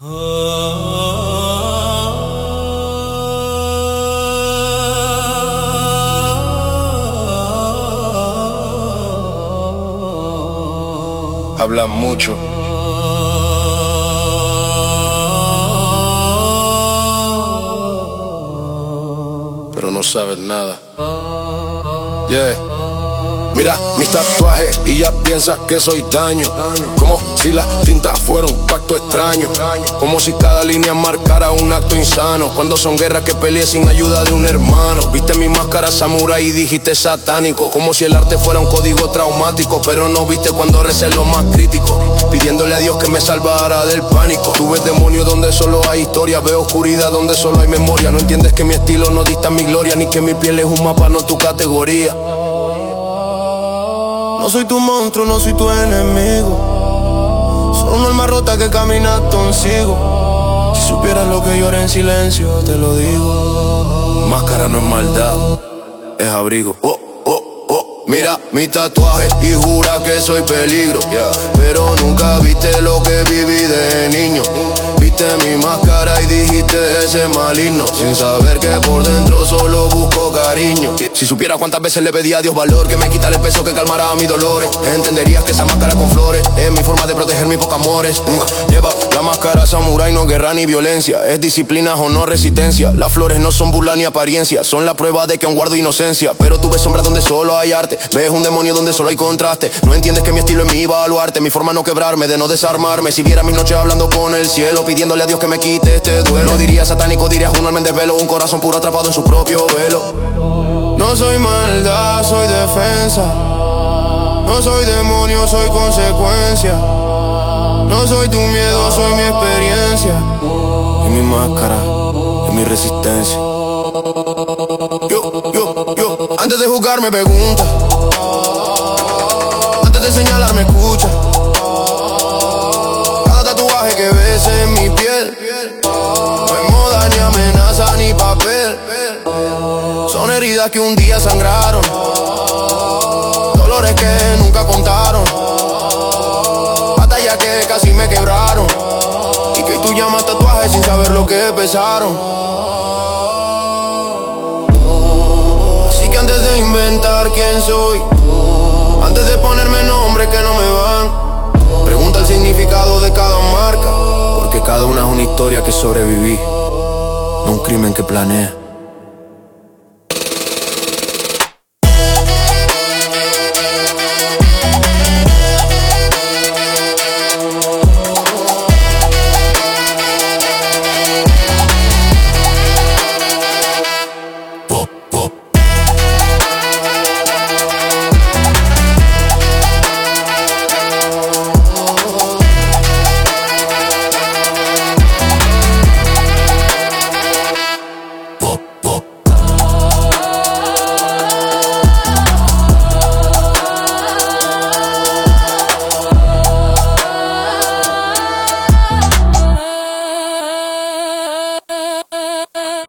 Hablan mucho, pero no saben nada. Yeah. Mira mis tatuajes y ya piensas que soy daño. Como si las tintas fueran un pacto extraño. Como si cada línea marcara un acto insano. Cuando son guerras que peleé sin ayuda de un hermano. Viste mi máscara samurái y dijiste satánico. Como si el arte fuera un código traumático. Pero no viste cuando recé lo más crítico, pidiéndole a Dios que me salvara del pánico. Tú ves demonios donde solo hay historia. Veo oscuridad donde solo hay memoria. No entiendes que mi estilo no dista mi gloria, ni que mi piel es un mapa, no tu categoría. No soy tu monstruo, no soy tu enemigo. Soy un alma rota que camina consigo. Si supieras lo que llora en silencio, te lo digo. Máscara no es maldad, es abrigo. Mira mi tatuaje y jura que soy peligro, pero nunca viste lo que viví de niño. Viste mi máscara y dijiste ese maligno, sin saber que por dentro solo busco cariño. Si supieras cuántas veces le pedí a Dios valor, que me quitara el peso, que calmara mis dolores, entenderías que esa máscara con flores es mi forma de proteger mis pocos amores. Lleva la máscara samurái, no guerra ni violencia, es disciplina o no resistencia. Las flores no son burla ni apariencia, son la prueba de que aún guardo inocencia. Pero tú ves sombras donde solo hay arte, ves un demonio donde solo hay contraste. No entiendes que mi estilo es mi baluarte, mi forma no quebrarme, de no desarmarme. Si viera mis noches hablando con el cielo, pidiéndole a Dios que me quite este duelo. No diría satánico, dirías un alma en desvelo, un corazón puro atrapado en su propio velo. No soy maldad, soy defensa. No soy demonio, soy consecuencia. No soy tu miedo, soy mi experiencia. Y mi máscara es mi resistencia. Antes de juzgar me pregunta, antes de señalar me escucha. Cada tatuaje que ves en mi piel no es moda, ni amenaza, ni papel. Son heridas que un día sangraron, dolores que nunca contaron, batallas que casi me quebraron, y que tú llamas tatuajes sin saber lo que pesaron. Así que antes de inventar quién soy, antes de ponerme nombres que no me van, pregunta el significado de cada marca, porque cada una es una historia que sobreviví, no un crimen que planeé.